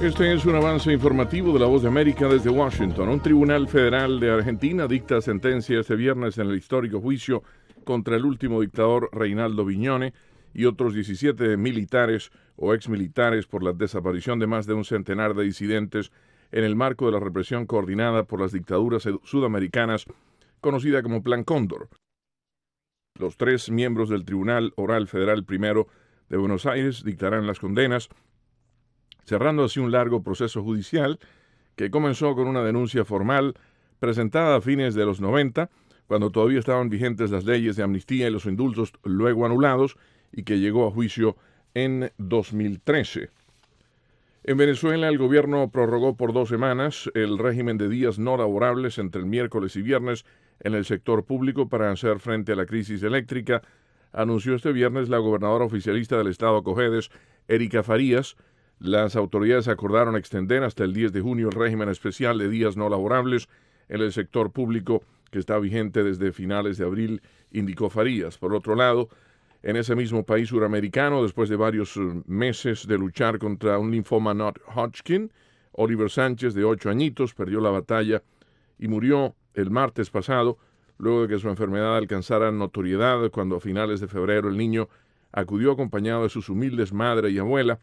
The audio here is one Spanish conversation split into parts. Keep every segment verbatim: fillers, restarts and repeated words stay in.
Este es un avance informativo de La Voz de América desde Washington. Un tribunal federal de Argentina dicta sentencia este viernes en el histórico juicio contra el último dictador Reinaldo Viñone y otros diecisiete militares o exmilitares por la desaparición de más de un centenar de disidentes en el marco de la represión coordinada por las dictaduras sudamericanas conocida como Plan Cóndor. Los tres miembros del Tribunal Oral Federal Primero de Buenos Aires dictarán las condenas, cerrando así un largo proceso judicial que comenzó con una denuncia formal presentada a fines de los noventa, cuando todavía estaban vigentes las leyes de amnistía y los indultos luego anulados, y que llegó a juicio en dos mil trece. En Venezuela, el gobierno prorrogó por dos semanas el régimen de días no laborables entre el miércoles y viernes en el sector público para hacer frente a la crisis eléctrica, anunció este viernes la gobernadora oficialista del estado Cojedes, Erika Farías. Las autoridades acordaron extender hasta el diez de junio el régimen especial de días no laborables en el sector público que está vigente desde finales de abril, indicó Farías. Por otro lado, en ese mismo país suramericano, después de varios meses de luchar contra un linfoma non-Hodgkin, Oliver Sánchez, de ocho añitos, perdió la batalla y murió el martes pasado, luego de que su enfermedad alcanzara notoriedad cuando a finales de febrero el niño acudió acompañado de sus humildes madre y abuela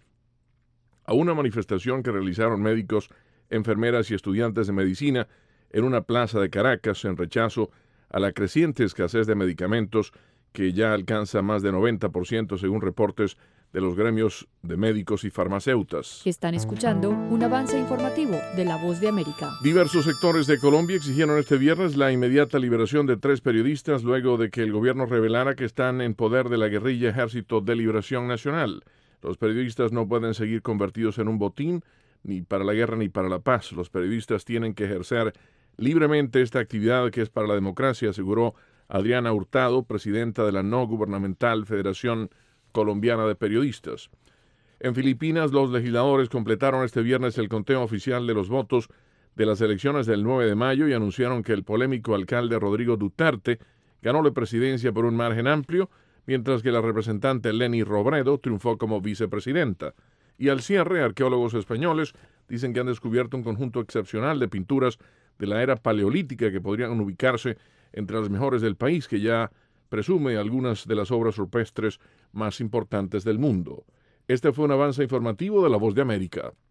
a una manifestación que realizaron médicos, enfermeras y estudiantes de medicina en una plaza de Caracas en rechazo a la creciente escasez de medicamentos que ya alcanza más de noventa por ciento según reportes de los gremios de médicos y farmacéutas. Están escuchando un avance informativo de La Voz de América. Diversos sectores de Colombia exigieron este viernes la inmediata liberación de tres periodistas luego de que el gobierno revelara que están en poder de la guerrilla Ejército de Liberación Nacional. Los periodistas no pueden seguir convertidos en un botín, ni para la guerra ni para la paz. Los periodistas tienen que ejercer libremente esta actividad que es para la democracia, aseguró Adriana Hurtado, presidenta de la no gubernamental Federación Colombiana de Periodistas. En Filipinas, los legisladores completaron este viernes el conteo oficial de los votos de las elecciones del nueve de mayo y anunciaron que el polémico alcalde Rodrigo Duterte ganó la presidencia por un margen amplio, mientras que la representante Leni Robredo triunfó como vicepresidenta. Y al cierre, arqueólogos españoles dicen que han descubierto un conjunto excepcional de pinturas de la era paleolítica que podrían ubicarse entre las mejores del país, que ya presume algunas de las obras rupestres más importantes del mundo. Este fue un avance informativo de La Voz de América.